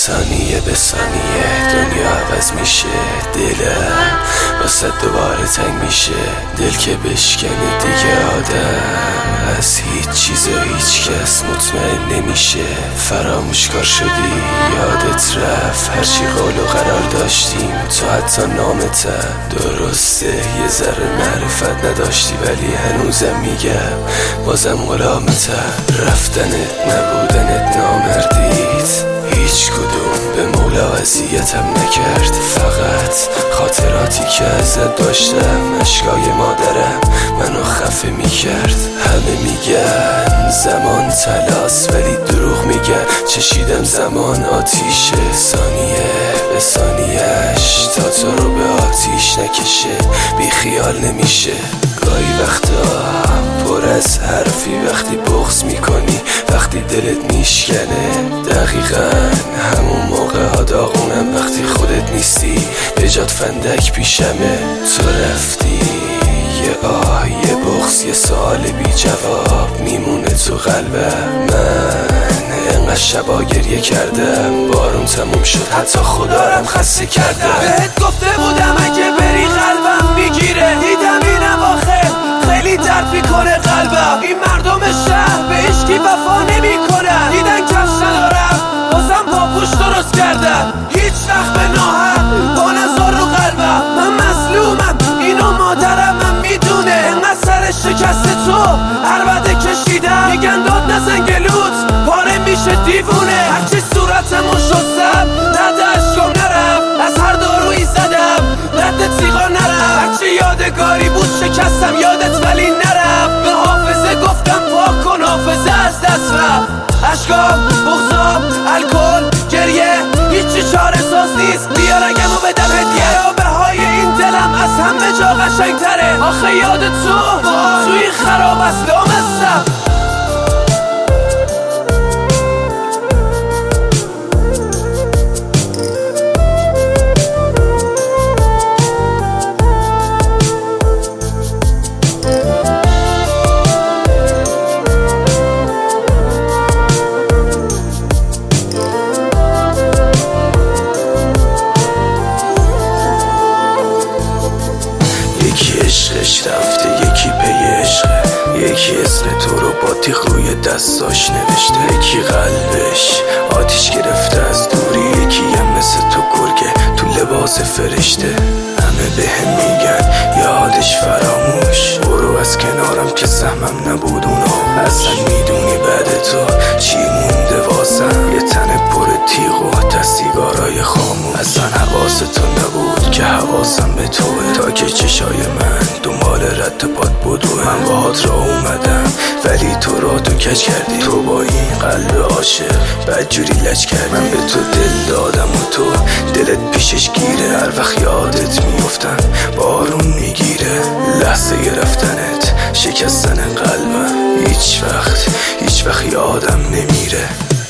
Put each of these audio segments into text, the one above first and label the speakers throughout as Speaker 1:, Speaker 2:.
Speaker 1: ثانیه به ثانیه دنیا عوض میشه، دلم واسه دوباره تنگ میشه. دل که بشکنه دیگه آدم از هیچ چیز و هیچ کس مطمئن نمیشه. فراموشکار شدی یادت رفت هرچی قول و قرار داشتیم، تو حتی نامتم درسته یه ذره معرفت نداشتی، ولی هنوزم میگم بازم غلامتم. رفتنت نبودنت نامردیت هیچ کدوم به مولا اذیتم نکرد، فقط خاطراتی که ازت داشتم اشکای مادرم منو خفه میکرد. همه میگن زمان طلاست ولی دروغ میگن، چشیدم زمان آتیشه، ثانیه به ثانیهش تا تو رو به آتیش نکشه بی خیال نمیشه. گاهی وقتا پر از حرفی وقتی بغض میکنی، وقتی دلت میشکنه، دقیقا همون موقع ها داغونم وقتی خودت نیستی به جات فندک پیشمه. تو رفتی یه آه یه بغض یه سوال بی جواب میمونه تو قلبم. من انقدر شبا گریه کردم بارون تموم شد حتی خدارم خسته کردم.
Speaker 2: بهت گفته بودم اگه بری قلبم میگیره، دیدم اینم آخه خیلی درد میکنه قلبم. این مردم شهر به عشقی وفا نمیکنن، دیدن کفش ندارم بازم پاپوش درست کردم. هیچ وقت به ناحق با نظر رو قلبم، من مظلومم اینو مادرم من میدونه. انقدر سر شکست تو عربده کشیدم، میگن داد نزن گلوت پاره میشه دیوونه. هرچی صورتمو شستم رد اشکام نرفت، از هر دارویی زدم رد تیغا نرفت. هرچی یادگاری بود شکستم یادت ولی نرفت، به حافظه گفتم پاک کن حافظه از دست رفت. اشکام بغضام الکل گریه هیچی چاره ساز نیست، بیا رگمو بدم هدیه. رابه این دلم از همه جا قشنگ تره، آخه یاد تو توی خراب از لامستم.
Speaker 1: یکی عشقش رفته یکی پی عشقه، یکی اسم تو رو با تیغ روی دستاش نوشته، یکی قلبش آتیش گرفته از دوری، یکی هم مثل تو گرگه تو لباس فرشته. همه بهم میگن یادش فراموش، برو از کنارم که سهمم نبود اونو. اصلا میدونی بعد تو چی مونده واسم؟ یه تن پر تیغ و دستیگارای خاموش. اصلا حواس تو نبود که حواسم به توه، تا که چشای من دنبال رد پات بدوه. من باهات را اومدم ولی تو را تو کج کردی، تو با این قلب عاشق بدجوری لج کردی. من به تو دل دادم و تو دلت پیشش گیره، هر وقت یادت میفتم بارون میگیره. لحظه رفتنت شکستن قلبم هیچ وقت یادم نمیره.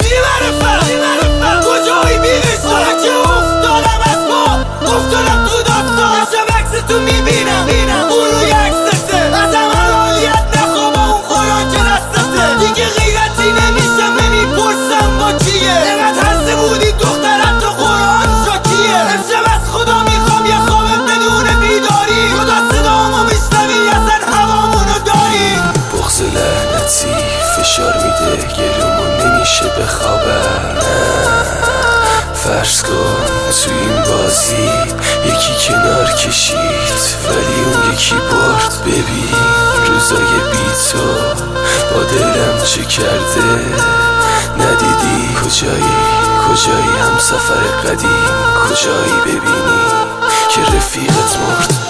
Speaker 2: کجایی بیرسان که افتادم از ما، افتادم تو داستان شب عکس تو میبینم اون روی عکسته، از عملیت نخواب اون خوراک دستته. دیگه غیرتی نمیشم نمیپرسم با کیه، اینقدر هسته بودی دخترت تو قرآن شاکیه. امشب از خدا میخوام یه خواب بدون بیداری، خدا صدامو میشنوی اصلا هوامونو داری.
Speaker 1: بغض لعنتی فشار میده گلومو نمیشه بخوابم. فرض کن تو این بازی یکی کنار کشید ولی اون یکی برد. ببین روزای بی تو با دلم چه کرده، ندیدی کجایی هم سفر قدیم، کجایی ببینی که رفیقت مرد.